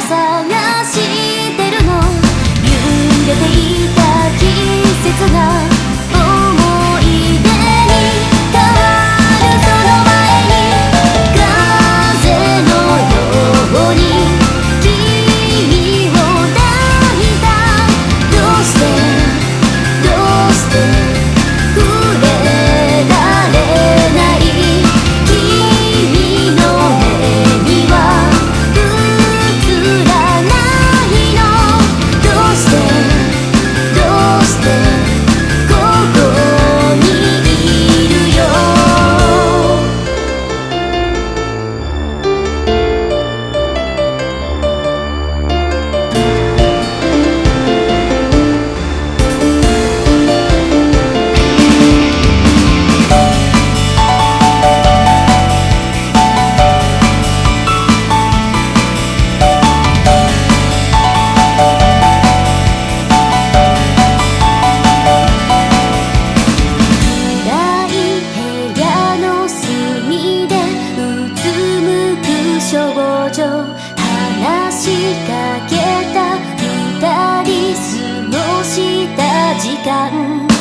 探してるの。揺れていた季節が思い出に変わるその前に、風のように君を抱いた。どうしてどうして触れられない。君の目には映らないの。どうしてどうしてここにいるよ。暗い部屋の隅でうつむく少女、話しかけた二人過ごした時間。